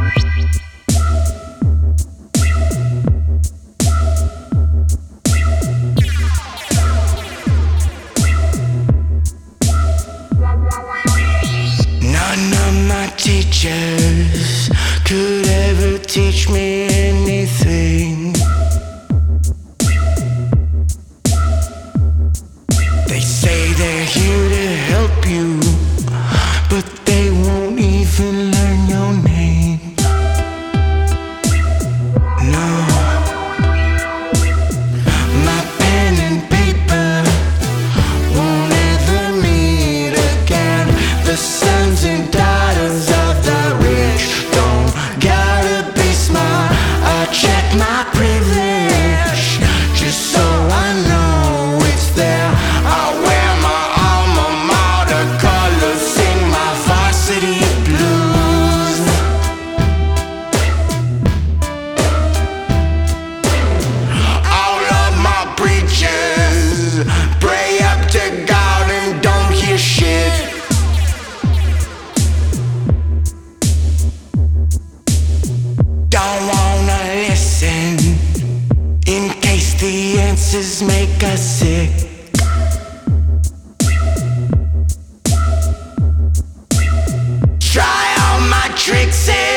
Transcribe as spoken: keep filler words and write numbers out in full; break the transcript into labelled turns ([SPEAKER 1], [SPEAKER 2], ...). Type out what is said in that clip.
[SPEAKER 1] None of my teachers could ever teach me anything. They say they're here to help you, but they won't even learn your name. No, my pen and paper won't ever meet again. The sons and daughters of the rich don't gotta be smart. I check my privilege just so I know it's there. I wear my alma mater colors, sing my varsity blues. All of my preachers pray up to God and don't hear shit. Don't wanna listen in case the answers make us sick. Try all my tricks and